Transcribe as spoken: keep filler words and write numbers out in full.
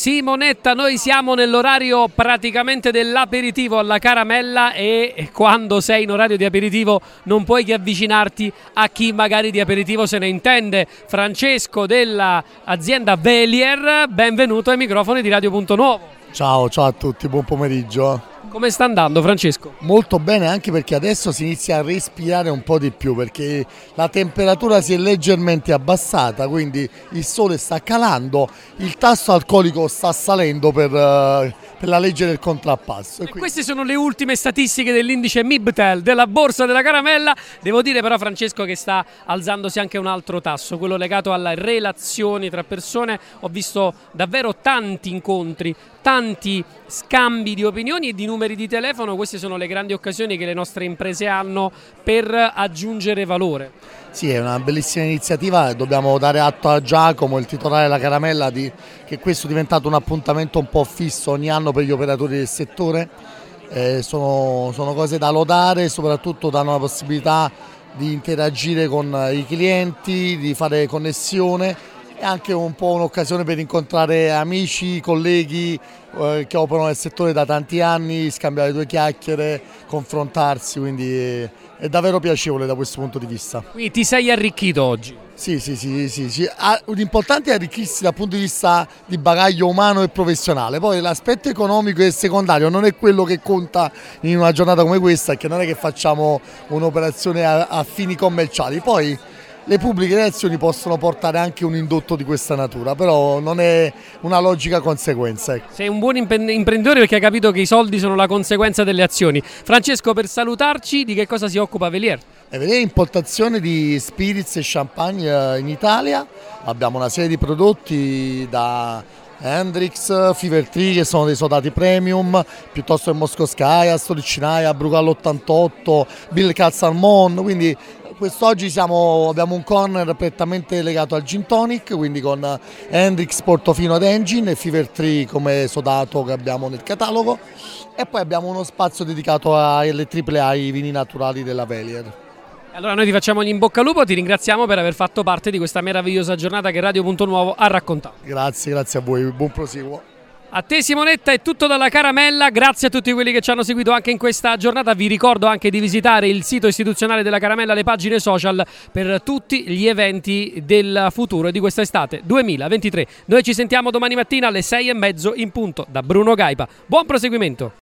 Simonetta, noi siamo nell'orario praticamente dell'aperitivo alla caramella e quando sei in orario di aperitivo non puoi che avvicinarti a chi magari di aperitivo se ne intende. Francesco dell'azienda Velier, benvenuto ai microfoni di Radio Punto Nuovo. Ciao, ciao a tutti, buon pomeriggio. Come sta andando, Francesco? Molto bene, anche perché adesso si inizia a respirare un po' di più, perché la temperatura si è leggermente abbassata, quindi il sole sta calando, il tasso alcolico sta salendo per, uh, per la legge del contrappasso. E, e queste sono le ultime statistiche dell'indice Mibtel della borsa della caramella. Devo dire però, Francesco, che sta alzandosi anche un altro tasso, quello legato alle relazioni tra persone. Ho visto davvero tanti incontri, tanti scambi di opinioni e di numeri di telefono. Queste sono le grandi occasioni che le nostre imprese hanno per aggiungere valore. Sì, è una bellissima iniziativa, dobbiamo dare atto a Giacomo, il titolare della caramella, di, che questo è diventato un appuntamento un po' fisso ogni anno per gli operatori del settore. Eh, sono, sono cose da lodare, soprattutto danno la possibilità di interagire con i clienti, di fare connessione. È anche un po' un'occasione per incontrare amici, colleghi eh, che operano nel settore da tanti anni, scambiare due chiacchiere, confrontarsi, quindi è, è davvero piacevole da questo punto di vista. Quindi ti sei arricchito oggi? Sì, sì, sì, sì, sì. L'importante è arricchirsi dal punto di vista di bagaglio umano e professionale, poi l'aspetto economico e secondario non è quello che conta in una giornata come questa, che non è che facciamo un'operazione a, a fini commerciali. Poi le pubbliche relazioni possono portare anche un indotto di questa natura, però non è una logica conseguenza. Ecco. Sei un buon imprenditore perché hai capito che i soldi sono la conseguenza delle azioni. Francesco, per salutarci, di che cosa si occupa Velier? Velier è importazione di spirits e champagne in Italia, abbiamo una serie di prodotti da Hendrix, Fever Tree che sono dei sodati premium, piuttosto che Moscoskaya, Storicinaia, Brugallo ottantotto, Bill Calzalmon, quindi quest'oggi siamo, abbiamo un corner prettamente legato al gin tonic, quindi con Hendrix, Portofino ed Engine e Fever Tree come sodato che abbiamo nel catalogo, e poi abbiamo uno spazio dedicato alle triple A, ai vini naturali della Velier. Allora noi ti facciamo gli in bocca al lupo, ti ringraziamo per aver fatto parte di questa meravigliosa giornata che Radio Punto Nuovo ha raccontato. Grazie, grazie a voi, buon proseguo. A te Simonetta è tutto dalla caramella, grazie a tutti quelli che ci hanno seguito anche in questa giornata. Vi ricordo anche di visitare il sito istituzionale della caramella, le pagine social per tutti gli eventi del futuro di questa estate duemilaventitré. Noi ci sentiamo domani mattina alle sei e mezzo in punto da Bruno Gaipa. Buon proseguimento!